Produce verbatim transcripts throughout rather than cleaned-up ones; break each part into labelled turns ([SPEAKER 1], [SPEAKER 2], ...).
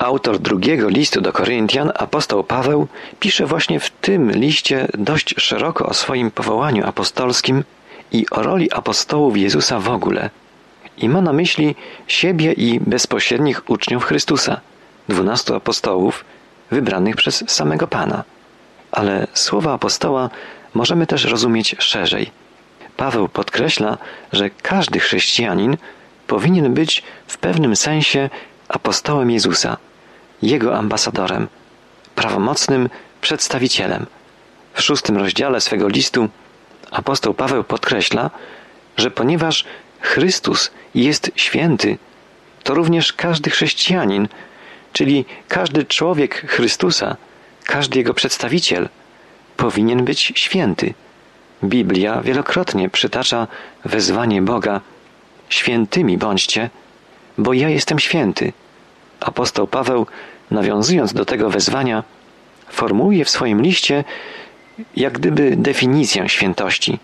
[SPEAKER 1] Autor drugiego listu do Koryntian, apostoł Paweł, pisze właśnie w tym liście dość szeroko o swoim powołaniu apostolskim i o roli apostołów Jezusa w ogóle. I ma na myśli siebie i bezpośrednich uczniów Chrystusa, dwunastu apostołów wybranych przez samego Pana. Ale słowa apostoła możemy też rozumieć szerzej. Paweł podkreśla, że każdy chrześcijanin powinien być w pewnym sensie apostołem Jezusa, Jego ambasadorem, prawomocnym przedstawicielem. W szóstym rozdziale swego listu apostoł Paweł podkreśla, że ponieważ Chrystus jest święty, to również każdy chrześcijanin, czyli każdy człowiek Chrystusa, każdy Jego przedstawiciel powinien być święty. Biblia wielokrotnie przytacza wezwanie Boga: świętymi bądźcie, bo ja jestem święty. Apostoł Paweł, nawiązując do tego wezwania, formułuje w swoim liście jak gdyby definicję świętości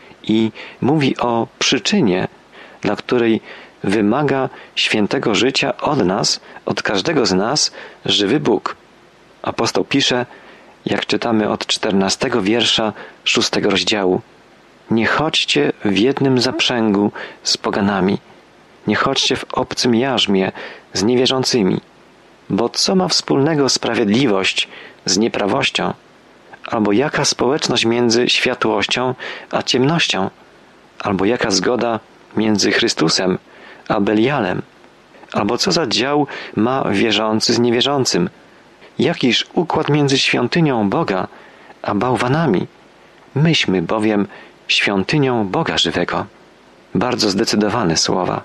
[SPEAKER 1] i mówi o przyczynie, dla której wymaga świętego życia od nas, od każdego z nas, żywy Bóg. Apostoł pisze, jak czytamy od czternastego wiersza szóstego rozdziału: nie chodźcie w jednym zaprzęgu z poganami, nie chodźcie w obcym jarzmie z niewierzącymi, bo co ma wspólnego sprawiedliwość z nieprawością? Albo jaka społeczność między światłością a ciemnością? Albo jaka zgoda między Chrystusem a Belialem? Albo co za dział ma wierzący z niewierzącym? Jakiż układ między świątynią Boga a bałwanami? Myśmy bowiem świątynią Boga żywego. Bardzo zdecydowane słowa.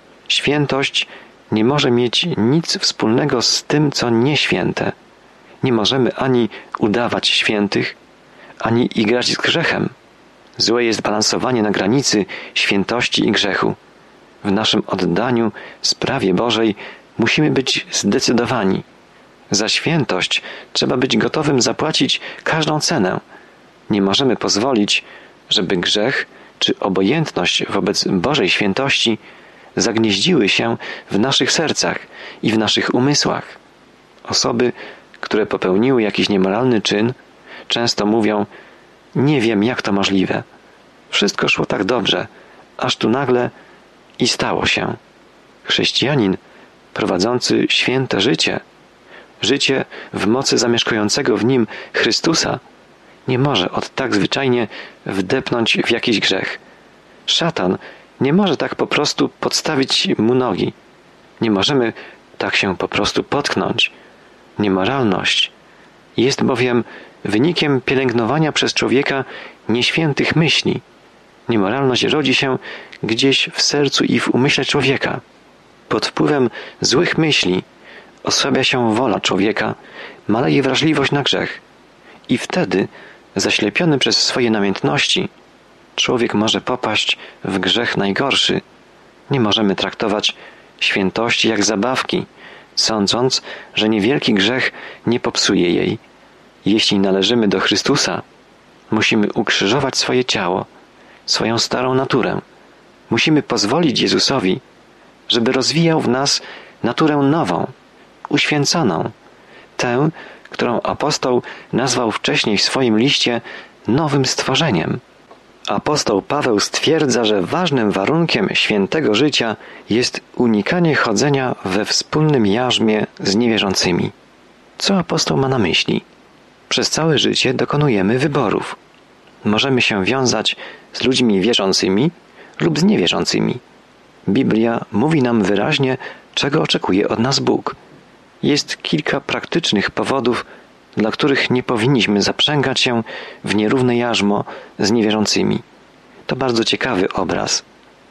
[SPEAKER 1] Świętość nie może mieć nic wspólnego z tym, co nieświęte. Nie możemy ani udawać świętych, ani igrać z grzechem. Złe jest balansowanie na granicy świętości i grzechu. W naszym oddaniu sprawie Bożej musimy być zdecydowani. Za świętość trzeba być gotowym zapłacić każdą cenę. Nie możemy pozwolić, żeby grzech czy obojętność wobec Bożej świętości zagnieździły się w naszych sercach i w naszych umysłach. Osoby, które popełniły jakiś niemoralny czyn, często mówią: nie wiem, jak to możliwe. Wszystko szło tak dobrze, aż tu nagle i stało się. Chrześcijanin prowadzący święte życie, życie w mocy zamieszkującego w nim Chrystusa, nie może od tak zwyczajnie wdepnąć w jakiś grzech. Szatan nie może tak po prostu podstawić mu nogi. Nie możemy tak się po prostu potknąć. Niemoralność jest bowiem wynikiem pielęgnowania przez człowieka nieświętych myśli. Niemoralność rodzi się gdzieś w sercu i w umyśle człowieka. Pod wpływem złych myśli osłabia się wola człowieka, maleje wrażliwość na grzech. I wtedy, zaślepiony przez swoje namiętności, człowiek może popaść w grzech najgorszy. Nie możemy traktować świętości jak zabawki, sądząc, że niewielki grzech nie popsuje jej. Jeśli należymy do Chrystusa, musimy ukrzyżować swoje ciało, swoją starą naturę. Musimy pozwolić Jezusowi, żeby rozwijał w nas naturę nową, uświęconą, tę, którą apostoł nazwał wcześniej w swoim liście nowym stworzeniem. Apostoł Paweł stwierdza, że ważnym warunkiem świętego życia jest unikanie chodzenia we wspólnym jarzmie z niewierzącymi. Co apostoł ma na myśli? Przez całe życie dokonujemy wyborów. Możemy się wiązać z ludźmi wierzącymi lub z niewierzącymi. Biblia mówi nam wyraźnie, czego oczekuje od nas Bóg. Jest kilka praktycznych powodów, dla których nie powinniśmy zaprzęgać się w nierówne jarzmo z niewierzącymi. To bardzo ciekawy obraz.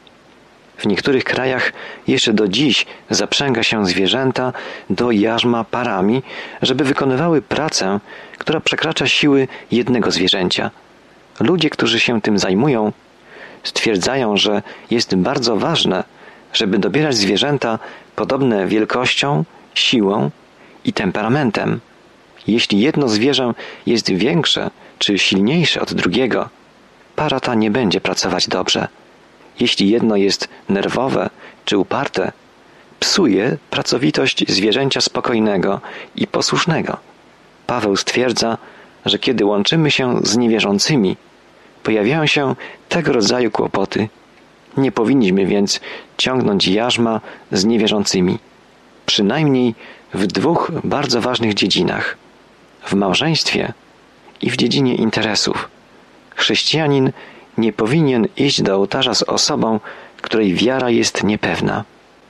[SPEAKER 1] W niektórych krajach jeszcze do dziś zaprzęga się zwierzęta do jarzma parami, żeby wykonywały pracę, która przekracza siły jednego zwierzęcia. Ludzie, którzy się tym zajmują, stwierdzają, że jest bardzo ważne, żeby dobierać zwierzęta podobne wielkością, siłą i temperamentem. Jeśli jedno zwierzę jest większe czy silniejsze od drugiego, para ta nie będzie pracować dobrze. Jeśli jedno jest nerwowe czy uparte, psuje pracowitość zwierzęcia spokojnego i posłusznego. Paweł stwierdza, że kiedy łączymy się z niewierzącymi, pojawiają się tego rodzaju kłopoty. Nie powinniśmy więc ciągnąć jarzma z niewierzącymi. Przynajmniej w dwóch bardzo ważnych dziedzinach. W małżeństwie i w dziedzinie interesów. Chrześcijanin nie powinien iść do ołtarza z osobą, której wiara jest niepewna.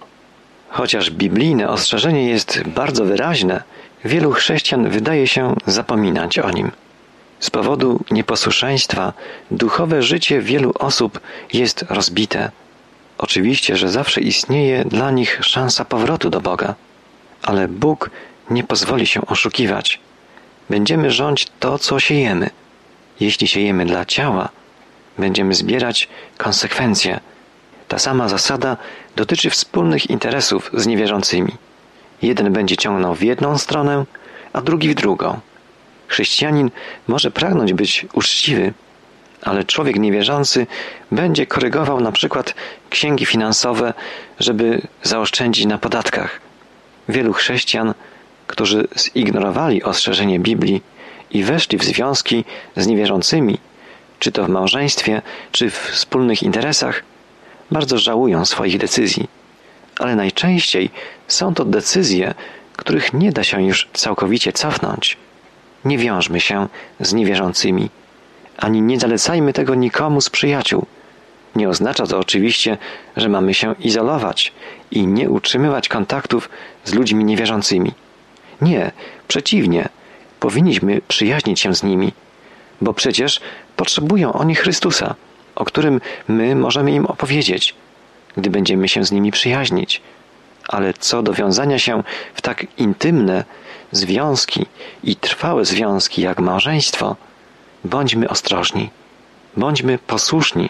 [SPEAKER 1] Chociaż biblijne ostrzeżenie jest bardzo wyraźne, wielu chrześcijan wydaje się zapominać o nim. Z powodu nieposłuszeństwa duchowe życie wielu osób jest rozbite. Oczywiście, że zawsze istnieje dla nich szansa powrotu do Boga, ale Bóg nie pozwoli się oszukiwać. Będziemy rządzić to, co siejemy. Jeśli siejemy dla ciała, będziemy zbierać konsekwencje. Ta sama zasada dotyczy wspólnych interesów z niewierzącymi. Jeden będzie ciągnął w jedną stronę, a drugi w drugą. Chrześcijanin może pragnąć być uczciwy, ale człowiek niewierzący będzie korygował na przykład księgi finansowe, żeby zaoszczędzić na podatkach. Wielu chrześcijan, którzy zignorowali ostrzeżenie Biblii i weszli w związki z niewierzącymi, czy to w małżeństwie, czy w wspólnych interesach, bardzo żałują swoich decyzji. Ale najczęściej są to decyzje, których nie da się już całkowicie cofnąć. Nie wiążmy się z niewierzącymi, ani nie zalecajmy tego nikomu z przyjaciół. Nie oznacza to oczywiście, że mamy się izolować i nie utrzymywać kontaktów z ludźmi niewierzącymi. Nie, przeciwnie, powinniśmy przyjaźnić się z nimi, bo przecież potrzebują oni Chrystusa, o którym my możemy im opowiedzieć, gdy będziemy się z nimi przyjaźnić. Ale co do wiązania się w tak intymne związki i trwałe związki jak małżeństwo, bądźmy ostrożni, bądźmy posłuszni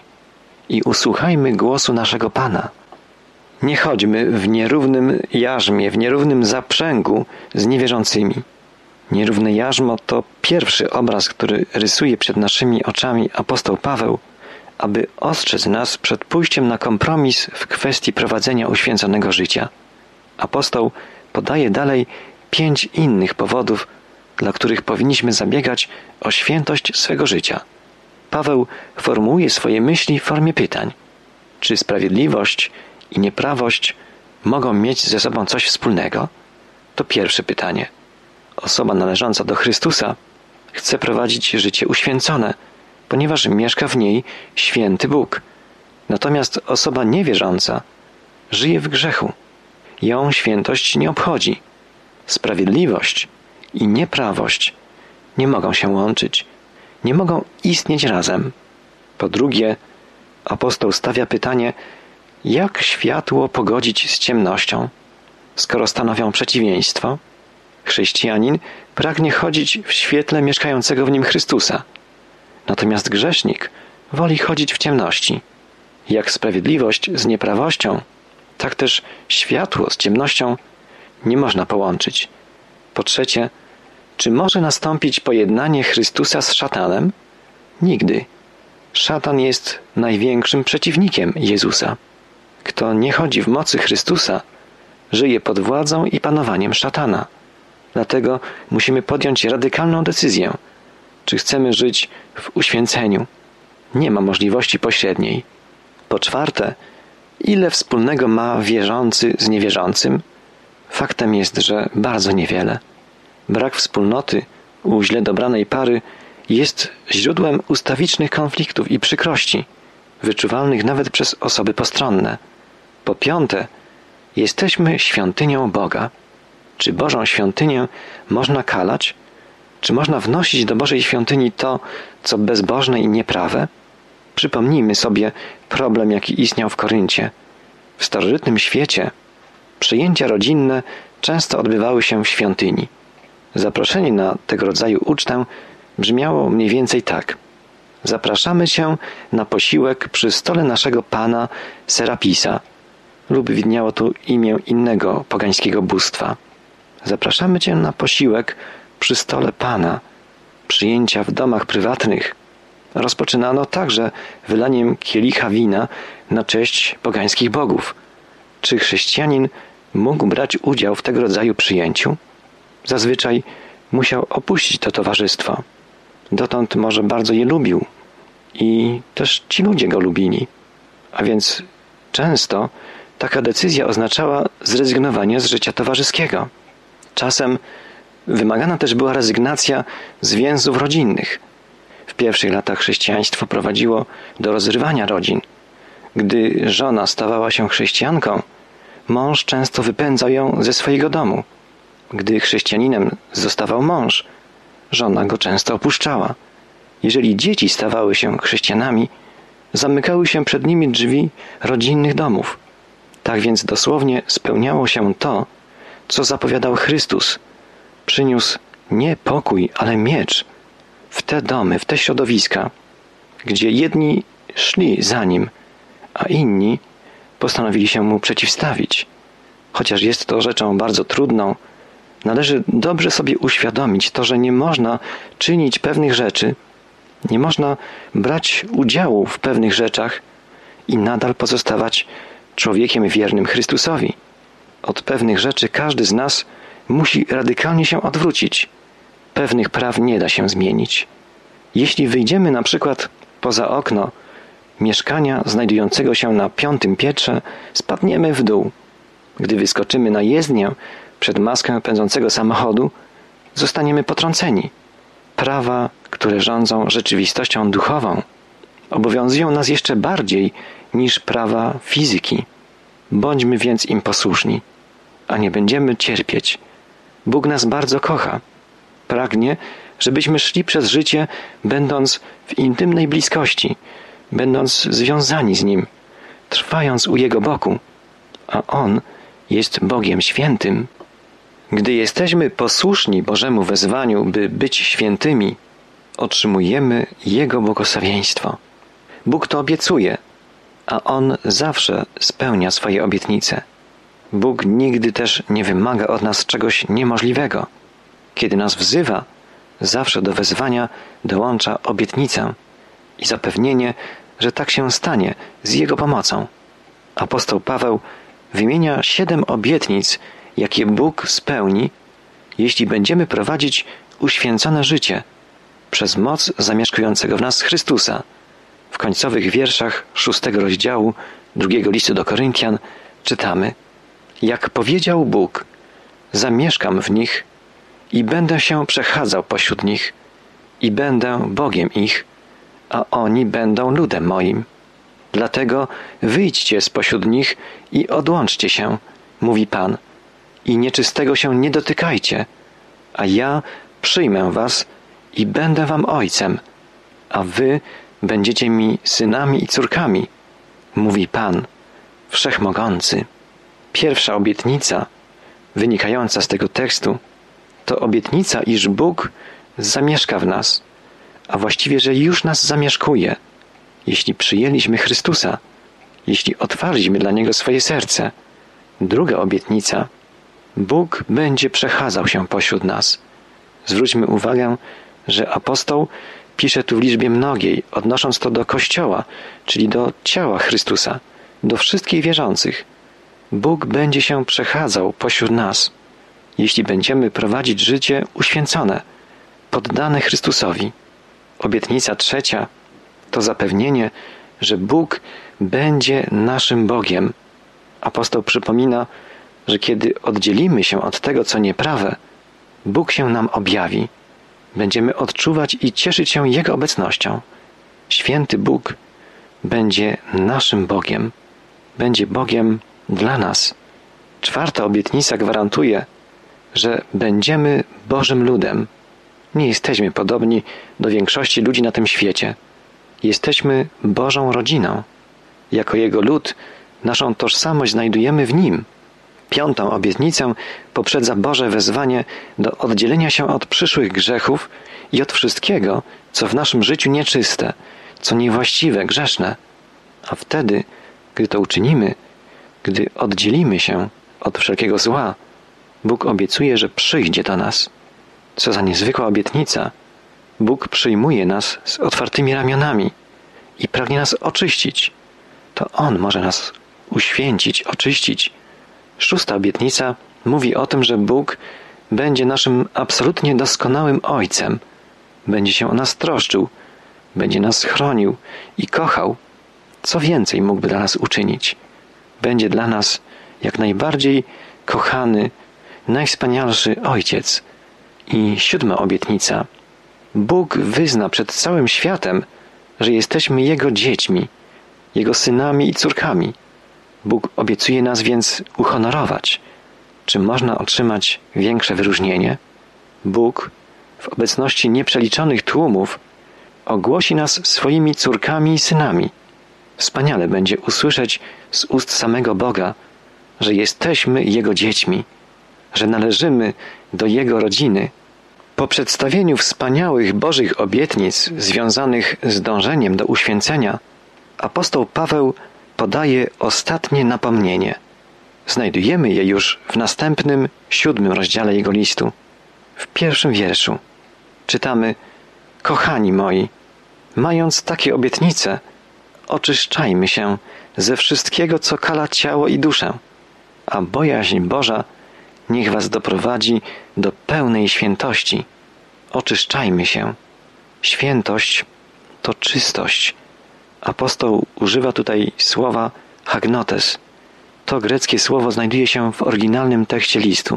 [SPEAKER 1] i usłuchajmy głosu naszego Pana. Nie chodźmy w nierównym jarzmie, w nierównym zaprzęgu z niewierzącymi. Nierówne jarzmo to pierwszy obraz, który rysuje przed naszymi oczami apostoł Paweł, aby ostrzec nas przed pójściem na kompromis w kwestii prowadzenia uświęconego życia. Apostoł podaje dalej pięć innych powodów, dla których powinniśmy zabiegać o świętość swego życia. Paweł formułuje swoje myśli w formie pytań. Czy sprawiedliwość i nieprawość mogą mieć ze sobą coś wspólnego? To pierwsze pytanie. Osoba należąca do Chrystusa chce prowadzić życie uświęcone, ponieważ mieszka w niej święty Bóg. Natomiast osoba niewierząca żyje w grzechu. Ją świętość nie obchodzi. Sprawiedliwość i nieprawość nie mogą się łączyć, nie mogą istnieć razem. Po drugie, apostoł stawia pytanie, jak światło pogodzić z ciemnością, skoro stanowią przeciwieństwo? Chrześcijanin pragnie chodzić w świetle mieszkającego w nim Chrystusa. Natomiast grzesznik woli chodzić w ciemności. Jak sprawiedliwość z nieprawością, tak też światło z ciemnością nie można połączyć. Po trzecie, czy może nastąpić pojednanie Chrystusa z szatanem? Nigdy. Szatan jest największym przeciwnikiem Jezusa. Kto nie chodzi w mocy Chrystusa, żyje pod władzą i panowaniem szatana. Dlatego musimy podjąć radykalną decyzję, czy chcemy żyć w uświęceniu. Nie ma możliwości pośredniej. Po czwarte, ile wspólnego ma wierzący z niewierzącym? Faktem jest, że bardzo niewiele. Brak wspólnoty u źle dobranej pary jest źródłem ustawicznych konfliktów i przykrości, wyczuwalnych nawet przez osoby postronne. Po piąte, jesteśmy świątynią Boga. Czy Bożą świątynię można kalać? Czy można wnosić do Bożej świątyni to, co bezbożne i nieprawe? Przypomnijmy sobie problem, jaki istniał w Koryncie. W starożytnym świecie przyjęcia rodzinne często odbywały się w świątyni. Zaproszenie na tego rodzaju ucztę brzmiało mniej więcej tak. Zapraszamy Cię na posiłek przy stole naszego pana Serapisa, lub widniało tu imię innego pogańskiego bóstwa. Zapraszamy Cię na posiłek przy stole Pana. Przyjęcia w domach prywatnych rozpoczynano także wylaniem kielicha wina na cześć pogańskich bogów. Czy chrześcijanin mógł brać udział w tego rodzaju przyjęciu? Zazwyczaj musiał opuścić to towarzystwo. Dotąd może bardzo je lubił i też ci ludzie go lubili. A więc często taka decyzja oznaczała zrezygnowanie z życia towarzyskiego. Czasem wymagana też była rezygnacja z więzów rodzinnych. W pierwszych latach chrześcijaństwo prowadziło do rozrywania rodzin. Gdy żona stawała się chrześcijanką, mąż często wypędzał ją ze swojego domu. Gdy chrześcijaninem zostawał mąż, żona go często opuszczała. Jeżeli dzieci stawały się chrześcijanami, zamykały się przed nimi drzwi rodzinnych domów. Tak więc dosłownie spełniało się to, co zapowiadał Chrystus. Przyniósł nie pokój, ale miecz w te domy, w te środowiska, gdzie jedni szli za Nim, a inni postanowili się Mu przeciwstawić. Chociaż jest to rzeczą bardzo trudną, należy dobrze sobie uświadomić to, że nie można czynić pewnych rzeczy, nie można brać udziału w pewnych rzeczach i nadal pozostawać człowiekiem wiernym Chrystusowi. Od pewnych rzeczy każdy z nas musi radykalnie się odwrócić. Pewnych praw nie da się zmienić. Jeśli wyjdziemy na przykład poza okno mieszkania znajdującego się na piątym piętrze, spadniemy w dół. Gdy wyskoczymy na jezdnię przed maskę pędzącego samochodu, zostaniemy potrąceni. Prawa, które rządzą rzeczywistością duchową, obowiązują nas jeszcze bardziej niż prawa fizyki. Bądźmy więc im posłuszni, a nie będziemy cierpieć. Bóg nas bardzo kocha. Pragnie, żebyśmy szli przez życie, będąc w intymnej bliskości, będąc związani z Nim, trwając u Jego boku, a On jest Bogiem świętym. Gdy jesteśmy posłuszni Bożemu wezwaniu, by być świętymi, otrzymujemy Jego błogosławieństwo. Bóg to obiecuje, a On zawsze spełnia swoje obietnice. Bóg nigdy też nie wymaga od nas czegoś niemożliwego. Kiedy nas wzywa, zawsze do wezwania dołącza obietnicę i zapewnienie, że tak się stanie z Jego pomocą. Apostoł Paweł wymienia siedem obietnic, jakie Bóg spełni, jeśli będziemy prowadzić uświęcone życie przez moc zamieszkującego w nas Chrystusa. W końcowych wierszach szóstego rozdziału drugiego listu do Koryntian czytamy: jak powiedział Bóg, zamieszkam w nich i będę się przechadzał pośród nich i będę Bogiem ich, a oni będą ludem moim. Dlatego wyjdźcie spośród nich i odłączcie się, mówi Pan, i nieczystego się nie dotykajcie, a ja przyjmę was i będę wam ojcem, a wy będziecie mi synami i córkami, mówi Pan, Wszechmogący. Pierwsza obietnica wynikająca z tego tekstu to obietnica, iż Bóg zamieszka w nas, a właściwie, że już nas zamieszkuje, jeśli przyjęliśmy Chrystusa, jeśli otwarliśmy dla Niego swoje serce. Druga obietnica: Bóg będzie przechadzał się pośród nas. Zwróćmy uwagę, że apostoł pisze tu w liczbie mnogiej, odnosząc to do Kościoła, czyli do ciała Chrystusa, do wszystkich wierzących. Bóg będzie się przechadzał pośród nas, jeśli będziemy prowadzić życie uświęcone, poddane Chrystusowi. Obietnica trzecia to zapewnienie, że Bóg będzie naszym Bogiem. Apostoł przypomina, że kiedy oddzielimy się od tego, co nieprawe, Bóg się nam objawi. Będziemy odczuwać i cieszyć się Jego obecnością. Święty Bóg będzie naszym Bogiem. Będzie Bogiem dla nas. Czwarta obietnica gwarantuje, że będziemy Bożym ludem. Nie jesteśmy podobni do większości ludzi na tym świecie. Jesteśmy Bożą rodziną. Jako Jego lud naszą tożsamość znajdujemy w Nim. Piątą obietnicę poprzedza Boże wezwanie do oddzielenia się od przyszłych grzechów i od wszystkiego, co w naszym życiu nieczyste, co niewłaściwe, grzeszne. A wtedy, gdy to uczynimy, gdy oddzielimy się od wszelkiego zła, Bóg obiecuje, że przyjdzie do nas. Co za niezwykła obietnica! Bóg przyjmuje nas z otwartymi ramionami i pragnie nas oczyścić. To On może nas uświęcić, oczyścić, Szósta obietnica mówi o tym, że Bóg będzie naszym absolutnie doskonałym Ojcem. Będzie się o nas troszczył, będzie nas chronił i kochał. Co więcej mógłby dla nas uczynić? Będzie dla nas jak najbardziej kochany, najwspanialszy Ojciec. I siódma obietnica. Bóg wyzna przed całym światem, że jesteśmy Jego dziećmi, Jego synami i córkami. Bóg obiecuje nas więc uhonorować. Czy można otrzymać większe wyróżnienie? Bóg w obecności nieprzeliczonych tłumów ogłosi nas swoimi córkami i synami. Wspaniale będzie usłyszeć z ust samego Boga, że jesteśmy Jego dziećmi, że należymy do Jego rodziny. Po przedstawieniu wspaniałych Bożych obietnic związanych z dążeniem do uświęcenia, apostoł Paweł podaje ostatnie napomnienie. Znajdujemy je już w następnym, siódmym rozdziale jego listu. W pierwszym wierszu czytamy: Kochani moi, mając takie obietnice, oczyszczajmy się ze wszystkiego, co kala ciało i duszę, a bojaźń Boża niech was doprowadzi do pełnej świętości. Oczyszczajmy się. Świętość to czystość. Apostoł używa tutaj słowa hagnotes. To greckie słowo znajduje się w oryginalnym tekście listu.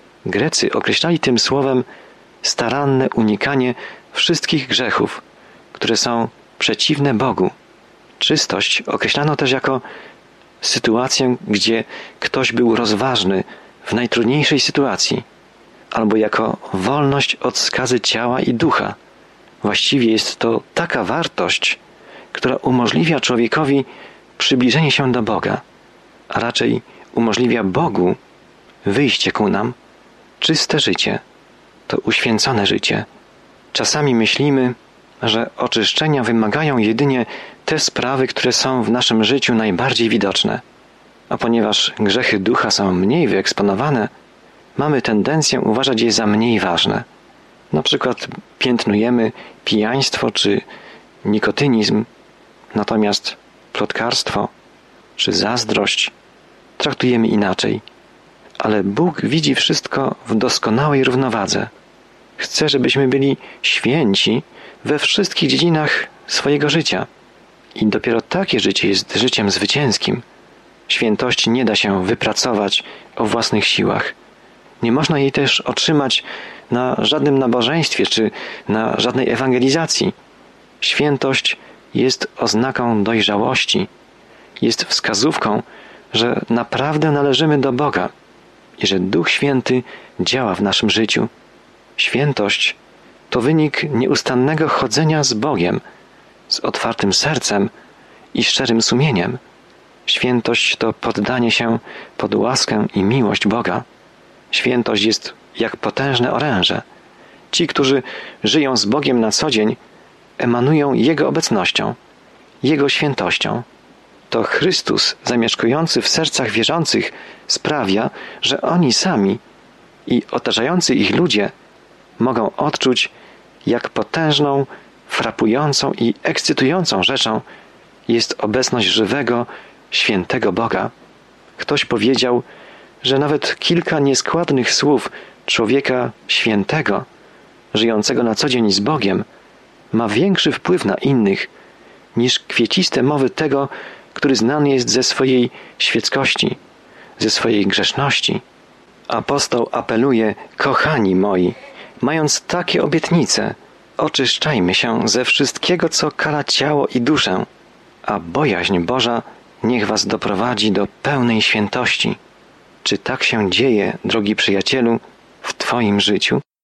[SPEAKER 1] Grecy określali tym słowem staranne unikanie wszystkich grzechów, które są przeciwne Bogu. Czystość określano też jako sytuację, gdzie ktoś był rozważny w najtrudniejszej sytuacji, albo jako wolność od skazy ciała i ducha. Właściwie jest to taka wartość, która umożliwia człowiekowi przybliżenie się do Boga, a raczej umożliwia Bogu wyjście ku nam. Czyste życie to uświęcone życie. Czasami myślimy, że oczyszczenia wymagają jedynie te sprawy, które są w naszym życiu najbardziej widoczne. A ponieważ grzechy ducha są mniej wyeksponowane, mamy tendencję uważać je za mniej ważne. Na przykład piętnujemy pijaństwo czy nikotynizm, natomiast plotkarstwo czy zazdrość traktujemy inaczej. Ale Bóg widzi wszystko w doskonałej równowadze. Chce, żebyśmy byli święci we wszystkich dziedzinach swojego życia. I dopiero takie życie jest życiem zwycięskim. Świętości nie da się wypracować o własnych siłach. Nie można jej też otrzymać na żadnym nabożeństwie czy na żadnej ewangelizacji. Świętość jest oznaką dojrzałości. Jest wskazówką, że naprawdę należymy do Boga i że Duch Święty działa w naszym życiu. Świętość to wynik nieustannego chodzenia z Bogiem, z otwartym sercem i szczerym sumieniem. Świętość to poddanie się pod łaskę i miłość Boga. Świętość jest jak potężne oręże. Ci, którzy żyją z Bogiem na co dzień, emanują Jego obecnością, Jego świętością. To Chrystus zamieszkujący w sercach wierzących sprawia, że oni sami i otaczający ich ludzie mogą odczuć, jak potężną, frapującą i ekscytującą rzeczą jest obecność żywego, świętego Boga. Ktoś powiedział, że nawet kilka nieskładnych słów człowieka świętego, żyjącego na co dzień z Bogiem, ma większy wpływ na innych niż kwieciste mowy tego, który znany jest ze swojej świeckości, ze swojej grzeszności. Apostoł apeluje: kochani moi, mając takie obietnice, oczyszczajmy się ze wszystkiego, co kala ciało i duszę, a bojaźń Boża niech was doprowadzi do pełnej świętości. Czy tak się dzieje, drogi przyjacielu, w twoim życiu?